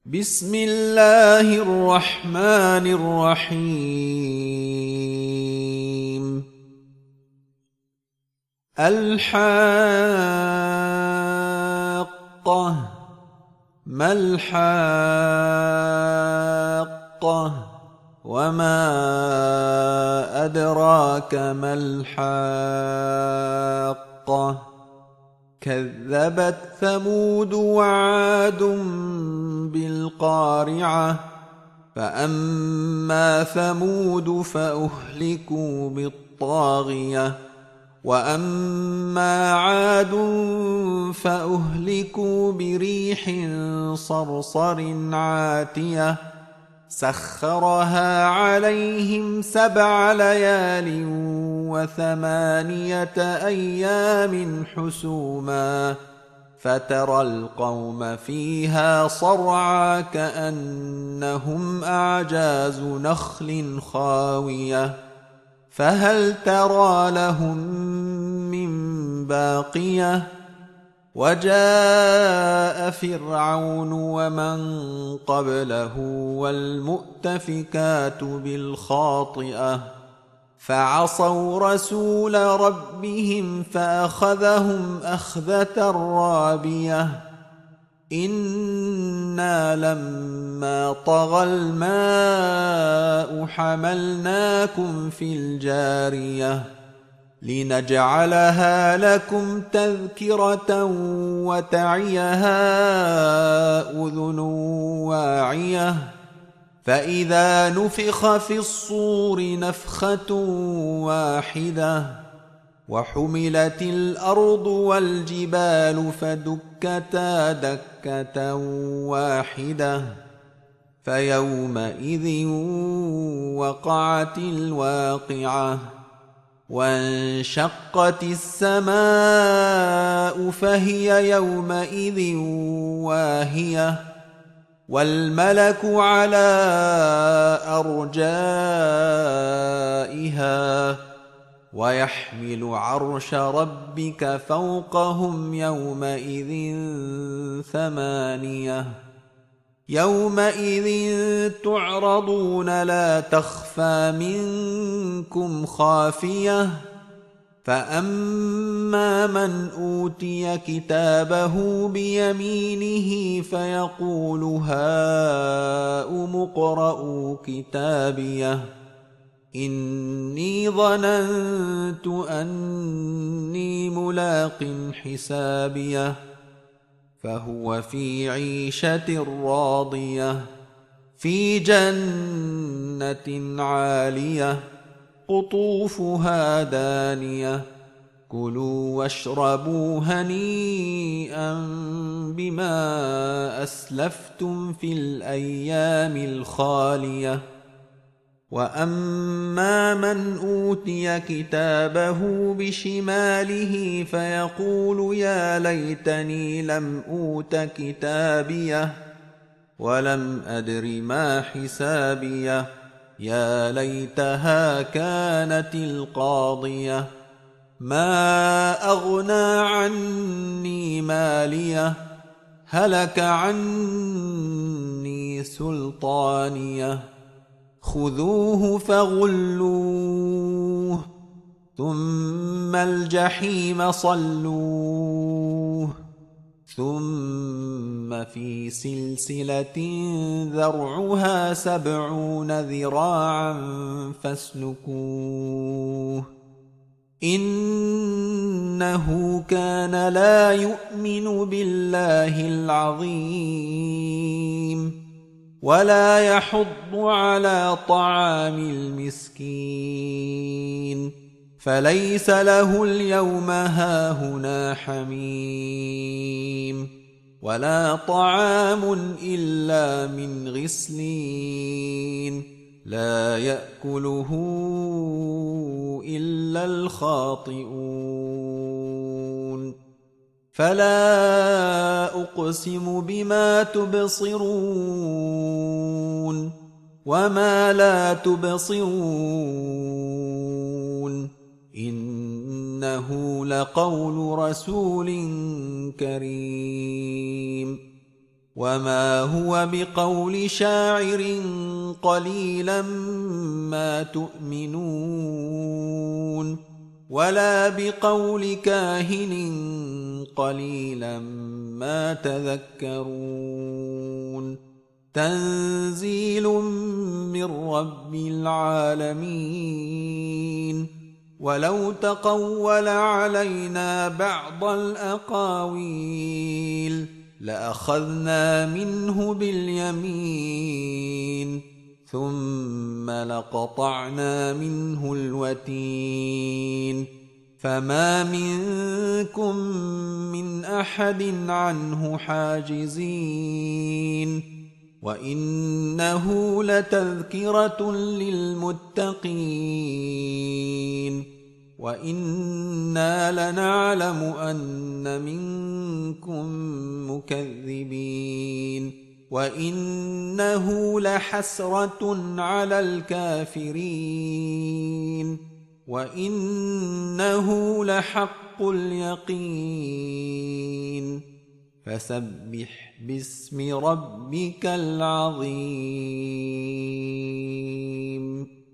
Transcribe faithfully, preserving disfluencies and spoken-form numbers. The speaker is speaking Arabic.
بسم الله الرحمن الرحيم. الحاقة. ما الحاقة؟ وما أدراك ما الحاقة؟ كذبت ثمود وعاد بالقارعة. فأما ثمود فأهلكوا بالطاغية، وأما عاد فأهلكوا بريح صرصر عاتية سخرها عليهم سبع ليال وثمانية أيام حسوما، فترى القوم فيها صرعى كأنهم أعجاز نخل خاوية، فهل ترى لهم من باقية؟ وجاء فرعون ومن قبله والمؤتفكات بالخاطئة، فعصوا رسول ربهم فأخذهم أخذة رابية. إنا لما طغى الماء حملناكم في الجارية لنجعلها لكم تذكرة وتعيها أذن واعية. فإذا نفخ في الصور نفخة واحدة وحملت الأرض والجبال فدكتا دكة واحدة فيومئذ وقعت الواقعة. وانشقت السماء فهي يومئذ واهية، والملك على أرجائها، ويحمل عرش ربك فوقهم يومئذ ثمانية. يومئذ تعرضون لا تخفى منكم خافية. فأما من أوتي كتابه بيمينه فيقول هاؤم اقرءوا كتابيه إني ظننت أني ملاق حسابيه، فهو في عيشة راضية في جنة عالية قطوفها دانية. كلوا واشربوا هنيئا بما أسلفتم في الأيام الخالية. وأما من أوتي كتابه بشماله فيقول يا ليتني لم أوت كتابيه ولم أدر ما حسابيه، يا ليتها كانت القاضية ما أغنى عني ماليه هلك عني سلطانيه. خذوه فغلوه ثم الجحيم صلوه ثم في سلسلة ذرعها سبعون ذراعا فاسلكوه. إنه كان لا يؤمن بالله العظيم ولا يحض على طعام المسكين، فليس له اليوم هاهنا حميم ولا طعام إلا من غسلين لا يأكله إلا الخاطئون. فلا أقسم بما تبصرون وما لا تبصرون إنه لقول رسول كريم وما هو بقول شاعر قليلا ما تؤمنون ولا بقول كاهن قليلا ما تذكرون تنزيل من رب العالمين ولو تقول علينا بعض الأقاويل لأخذنا منه باليمين ثم لقطعنا منه الوتين فما منكم من أحد عنه حاجزين وإنه لتذكرة للمتقين وإنا لنعلم أن منكم مكذبين وإنه لحسرة على الكافرين وإنه لحق اليقين فسبح باسم ربك العظيم